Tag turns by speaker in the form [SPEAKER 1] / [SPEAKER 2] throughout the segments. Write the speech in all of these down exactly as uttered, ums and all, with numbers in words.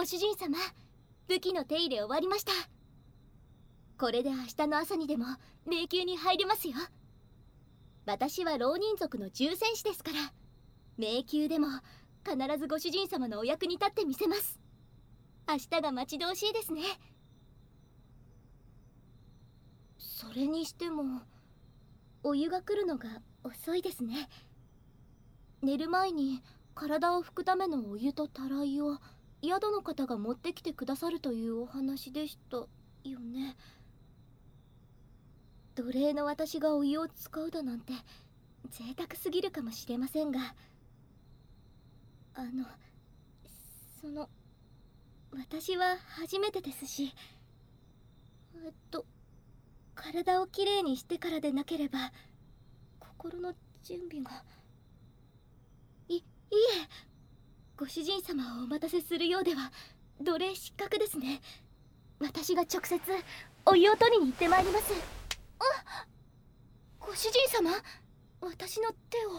[SPEAKER 1] 主人様、武器の手入れ終わりました。これで明日の朝にでも迷宮に入れますよ。私は浪人族の重戦士ですから、迷宮でも必ずご主人様のお役に立ってみせます。明日が待ち遠しいですね。それにしてもお湯が来るのが遅いですね。寝る前に体を拭くためのお湯とたらいを宿の方が持ってきてくださるというお話でしたよね。奴隷の私がお湯を使うだなんて贅沢すぎるかもしれませんが、あのその私は初めてですし、えっと体をきれいにしてからでなければ心の準備が。いいえ、ご主人様をお待たせするようでは奴隷失格ですね。私が直接お湯を取りに行ってまいります。あ、ご主人様、私の手を。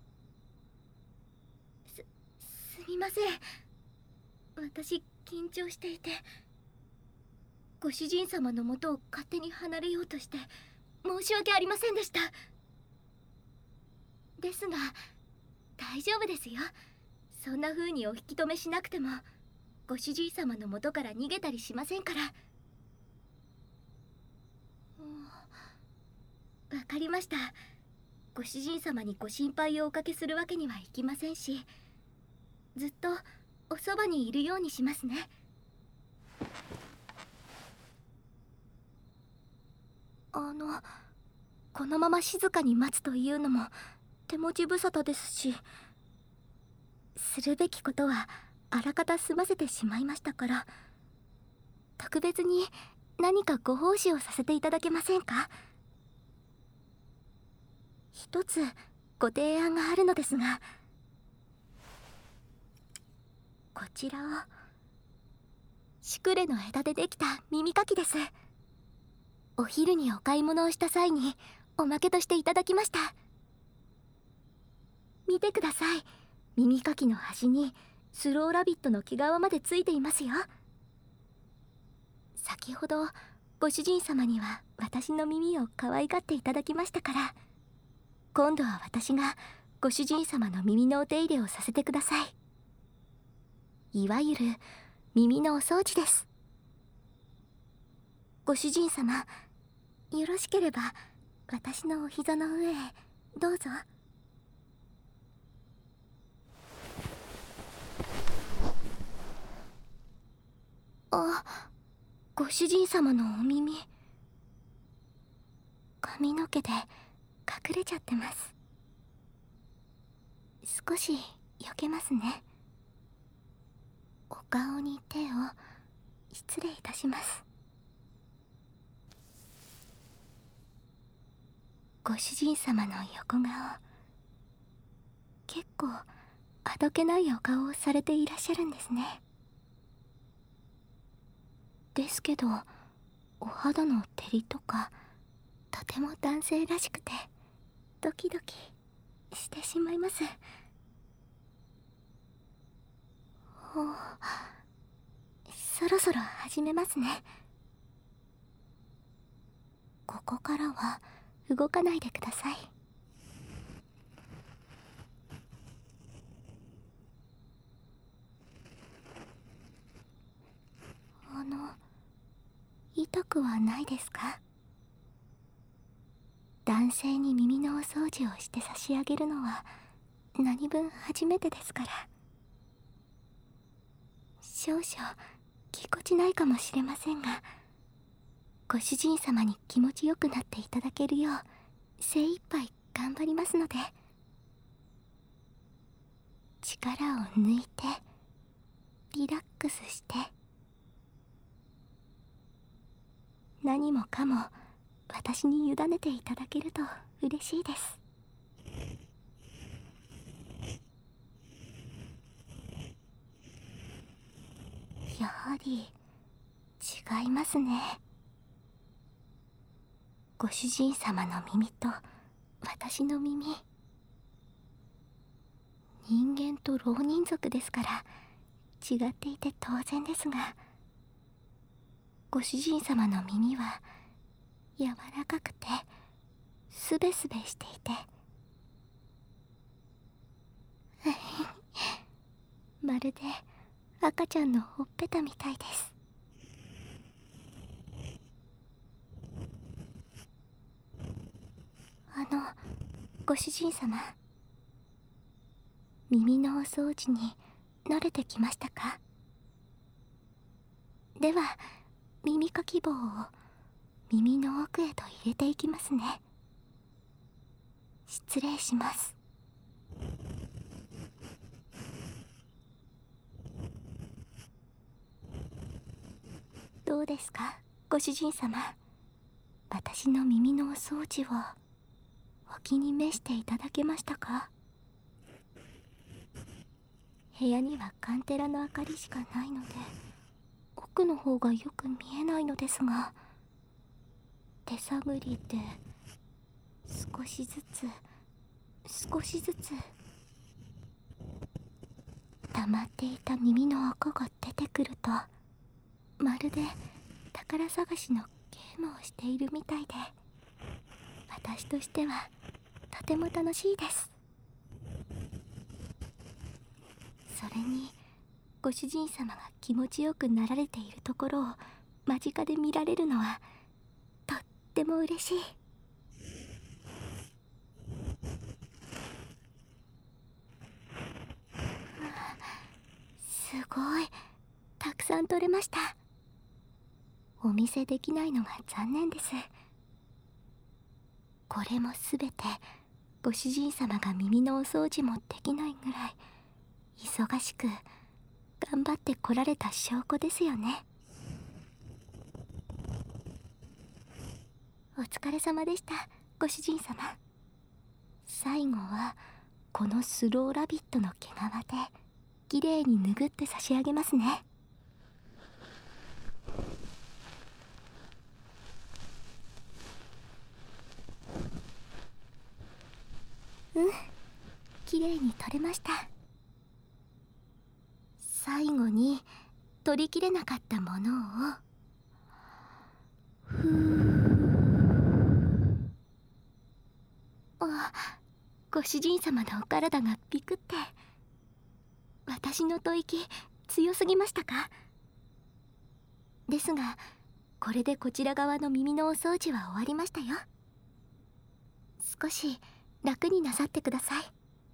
[SPEAKER 1] す、すみません。私緊張していて、ご主人様のもとを勝手に離れようとして申し訳ありませんでした。ですが大丈夫ですよ。そんな風にお引き止めしなくてもご主人様の元から逃げたりしませんから。わかりました。ご主人様にご心配をおかけするわけにはいきませんし、ずっとおそばにいるようにしますね。あのこのまま静かに待つというのも手持ち無沙汰ですし、するべきことはあらかた済ませてしまいましたから、特別に何かご奉仕をさせていただけませんか。一つご提案があるのですが、こちらを。シュクレの枝でできた耳かきです。お昼にお買い物をした際におまけとしていただきました。見てください。耳かきの端にスローラビットの毛皮までついていますよ。先ほどご主人様には私の耳を可愛がっていただきましたから、今度は私がご主人様の耳のお手入れをさせてください。いわゆる耳のお掃除です。ご主人様、よろしければ私のお膝の上へどうぞ。あ、ご主人様のお耳、髪の毛で隠れちゃってます。少し避けますね。お顔に手を失礼いたします。ご主人様の横顔、結構あどけないお顔をされていらっしゃるんですね。ですけどお肌の照りとかとても男性らしくてドキドキしてしまいます。ほう、そろそろ始めますね。ここからは動かないでください。あの、痛くはないですか？男性に耳のお掃除をして差し上げるのは何分初めてですから。少々ぎこちないかもしれませんが、ご主人様に気持ちよくなっていただけるよう精一杯頑張りますので、力を抜いてリラックスして、何もかも私に委ねていただけると嬉しいです。やはり違いますね。ご主人様の耳と私の耳、人間と浪人族ですから違っていて当然ですが、ご主人様の耳は柔らかくてすべすべしていてまるで赤ちゃんのほっぺたみたいです。あのご主人様、耳のお掃除に慣れてきましたか？では耳かき棒を耳の奥へと入れていきますね。失礼します。どうですか、ご主人様。私の耳のお掃除をお気に召していただけましたか？部屋にはカンテラの明かりしかないので奥の方がよく見えないのですが、手探りで少しずつ少しずつ溜まっていた耳の垢が出てくると、まるで宝探しのゲームをしているみたいで、私としてはとても楽しいです。それにご主人様が気持ちよくなられているところを間近で見られるのはとっても嬉しい。すごいたくさん取れました。お見せできないのが残念です。これもすべてご主人様が耳のお掃除もできないぐらい忙しく頑張ってこられた証拠ですよね。お疲れ様でした、ご主人様。最後はこのスローラビットの毛皮できれいに拭って差し上げますね。うん、きれいに取れました。最後に取りきれなかったものをふー。あ、ご主人様のお体がビクって。私の吐息強すぎましたか？ですがこれでこちら側の耳のお掃除は終わりましたよ。少し楽になさってください。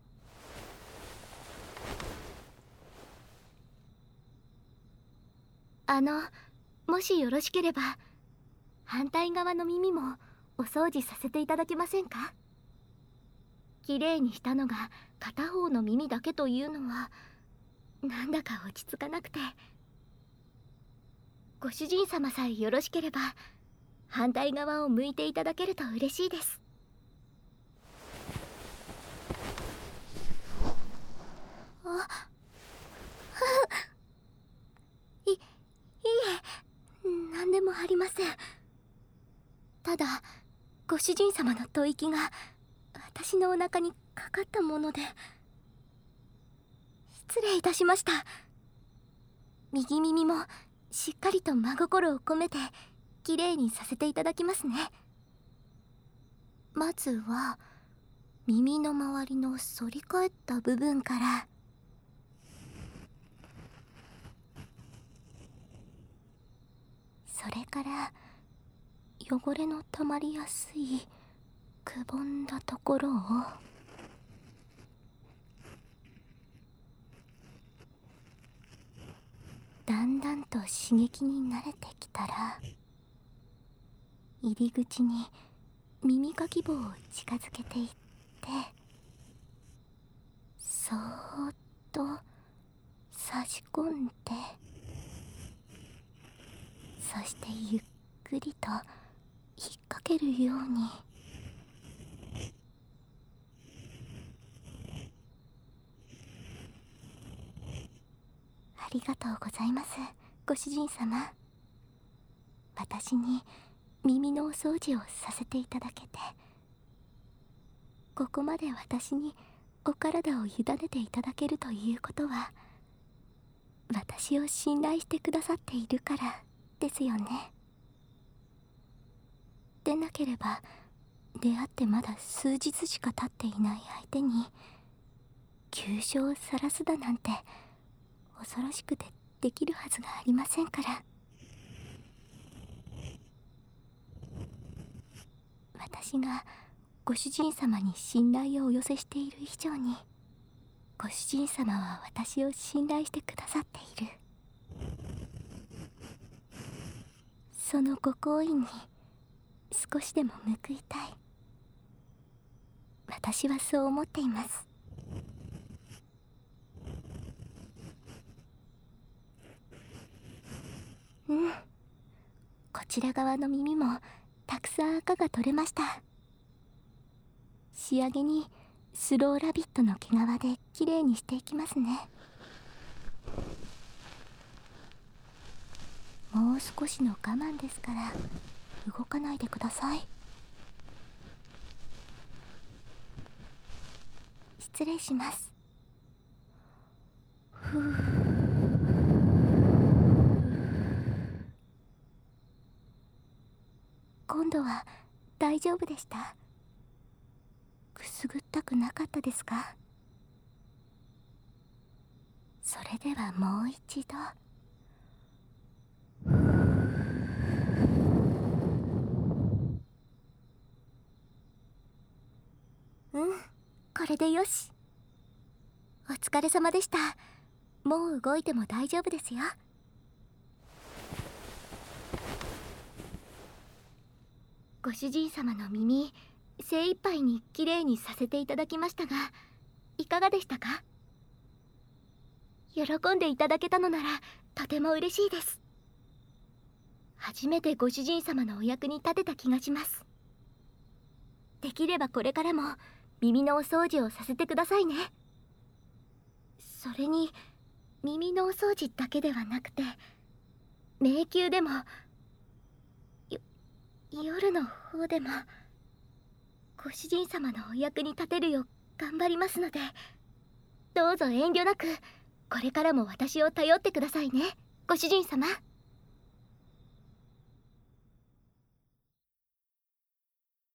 [SPEAKER 1] あのもしよろしければ反対側の耳もお掃除させていただけませんか？きれいにしたのが片方の耳だけというのはなんだか落ち着かなくて。ご主人様さえよろしければ反対側を向いていただけると嬉しいです。あいいいえ、何でもありません。ただご主人様の吐息が私のお腹にかかったもので。失礼いたしました。右耳もしっかりと真心を込めてきれいにさせていただきますね。まずは耳の周りの反り返った部分から。それから汚れのたまりやすいくぼんだところを。だんだんと刺激に慣れてきたら入り口に耳かき棒を近づけていってそーっと差し込んで、そしてゆっくりと引っ掛けるように。ありがとうございます、ご主人様。私に耳のお掃除をさせていただけて、ここまで私にお体を委ねていただけるということは、 私を信頼してくださっているからですよね。でなければ出会ってまだ数日しか経っていない相手に急所を晒すだなんて恐ろしくてできるはずがありませんから。私がご主人様に信頼をお寄せしている以上に、ご主人様は私を信頼してくださっている。そのご好意に少しでも報いたい。私はそう思っています。うん、こちら側の耳もたくさん赤が取れました。仕上げにスローラビットの毛皮できれいにしていきますね。もう少しの我慢ですから動かないでください。失礼します。ふう。今度は大丈夫でした？くすぐったくなかったですか？それではもう一度。うん、これでよし。お疲れ様でした。もう動いても大丈夫ですよ。ご主人様の耳、精一杯にきれいにさせていただきましたが、いかがでしたか？喜んでいただけたのならとても嬉しいです。初めてご主人様のお役に立てた気がします。できればこれからも耳のお掃除をさせてくださいね。それに耳のお掃除だけではなくて、迷宮でもよ夜の方でもご主人様のお役に立てるよう頑張りますので、どうぞ遠慮なくこれからも私を頼ってくださいね、ご主人様。